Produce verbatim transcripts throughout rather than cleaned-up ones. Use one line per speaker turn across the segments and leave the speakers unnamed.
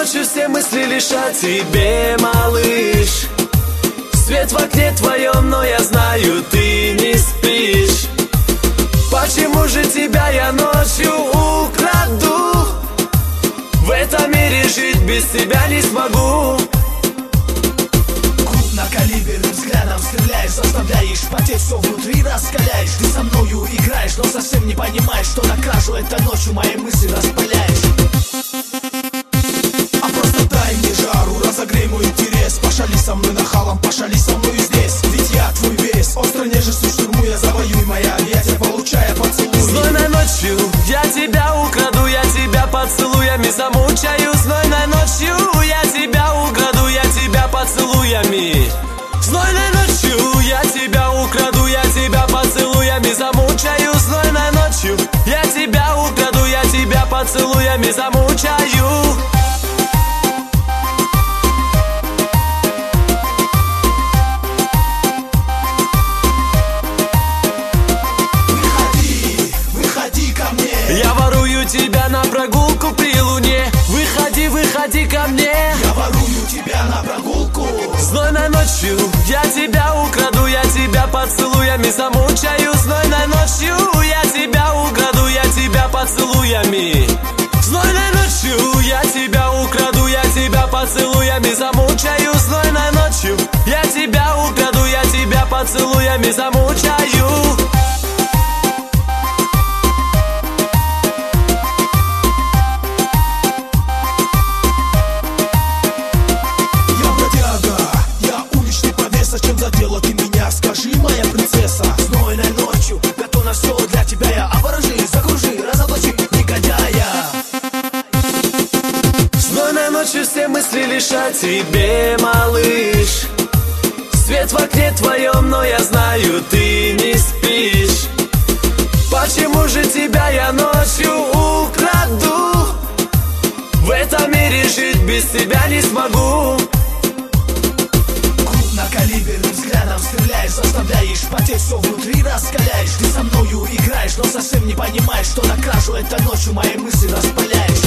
ночью все мысли лишь о тебе, малыш. Свет в окне твоем, но я знаю, ты не спишь. Почему же тебя я ночью украду? В этом мире жить без тебя не смогу.
Крупнокалиберным взглядом стреляешь, заставляешь потеть, все внутри раскаляешь. Ты со мною играешь, но совсем не понимаешь, что на кражу этой ночью мои мысли распаляешь. А просто дай мне жару, разогрей мой интерес. Пошали со мной нахалом, пошали со мной здесь. Ведь я твой вес, остро нежностью штурму я завоюй моя объятия, получая поцелуй.
Знойной ночью я тебя украду, я тебя поцелуями замучаю. Знойной ночью я тебя украду, я тебя поцелуями. Знойной ночью я тебя украду, я тебя поцелуями замучаю. Знойной ночью я тебя украду, я тебя поцелуями замучаю. Я ворую тебя на прогулку при луне. Выходи, выходи ко мне.
Я ворую тебя на прогулку.
Знойной ночью я тебя украду, я тебя поцелуями замучаю. Знойной ночью я тебя украду, я тебя поцелуями. Знойной ночью я тебя украду, я тебя поцелуями замучаю. Знойной ночью я тебя украду, я тебя поцелуями замучаю.
Чем задела ты меня, скажи, моя принцесса. Знойной ночью готов на все для тебя я. Оборожи, закружи, разоблачи негодяя.
Знойной ночью все мысли лишь о тебе, малыш. Свет в окне твоем, но я знаю, ты не спишь. Почему же тебя я ночью украду? В этом мире жить без тебя не смогу.
Крупнокалиберным взглядом стреляешь, заставляешь потеть, все внутри раскаляешь. Ты со мною играешь, но совсем не понимаешь, что на кражу этой ночью мои мысли распаляешь.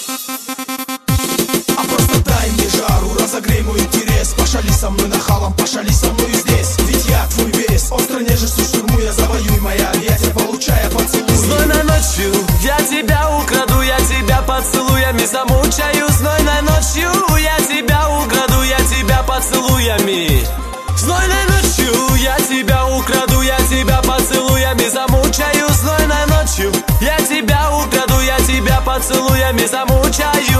А просто дай мне жару, разогрей мой интерес. Пошали со мной нахалом, пошали со мной здесь. Ведь я твой вес, остро нежностью штурму я завоюй моя объятия, получая поцелуй.
Знойной ночью я тебя украду, я тебя поцелуями замучаю. Знойной ночью я тебя украду, я тебя поцелуями. Знойной ночью я тебя украду, я тебя поцелуями замучаю. Знойной ночью я тебя украду, я тебя поцелуями замучаю.